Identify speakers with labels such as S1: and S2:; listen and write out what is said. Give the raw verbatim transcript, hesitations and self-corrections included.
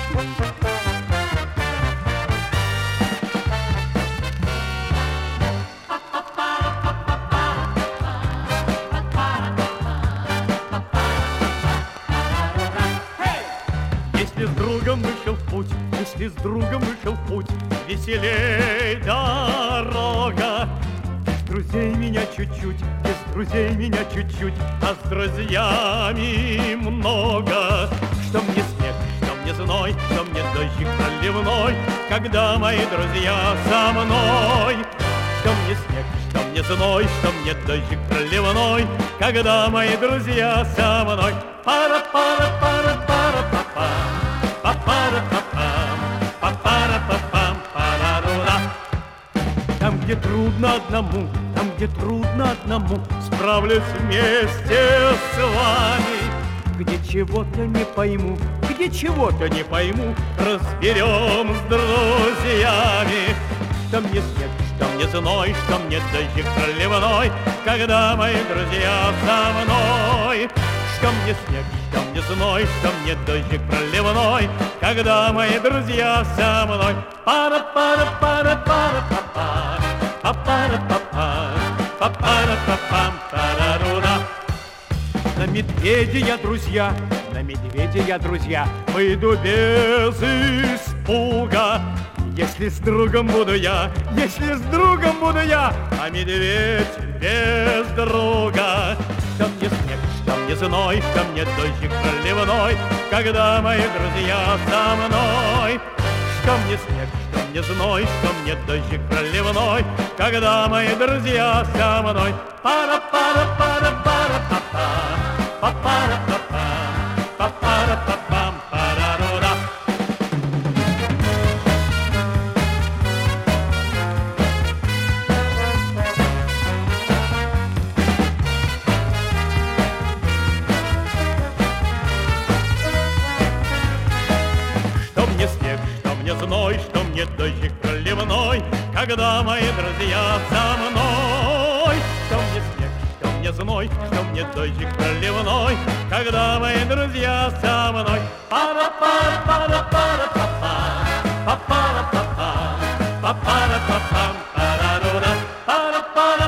S1: Если с другом вышел в путь, если с другом вышел в путь, веселей дорога. Без друзей меня чуть-чуть, без друзей меня чуть-чуть, а с друзьями много. Что мне снег, что мне зной, что мне дождик проливной, когда мои друзья со мной. Что мне снег, что мне зной, что мне дождик проливной, когда мои друзья со мной. Пара-пара-пара-пара-пара. Там, где трудно одному, там, где трудно одному, справлюсь вместе с вами. Где чего-то не пойму, где чего-то не пойму, разберем с друзьями. Что мне снег, что мне зной, что мне дождик проливной, когда мои друзья со мной. Что мне снег, что мне зной, что мне дождик проливной, когда мои друзья со мной. Пара-пара-пара-пара-пара, пара-пара-пара, пара-пара-пара-пара-пара. На медведя я, друзья, на медведя я, друзья, выйду без испуга. Если с другом буду я, если с другом буду я, а медведь без друга. Что мне снег, что мне зной, что мне дождик проливной, когда мои друзья со мной. Что мне снег, что мне зной, что мне дождик проливной, когда мои друзья со мной. Пара-пара-пара-пара-пара, пара-пара-пара, пара-пара-пара-пара-пара. Что мне снег, что мне зной, что мне дождик проливной, когда мои друзья со мной. Что мне снег, что мне зной, что мне дождик проливной, когда мои друзья со мной. Пара-пара-пара-пара-пара, пара-пара-пара, пара-пара-пара-пара-пара-пара.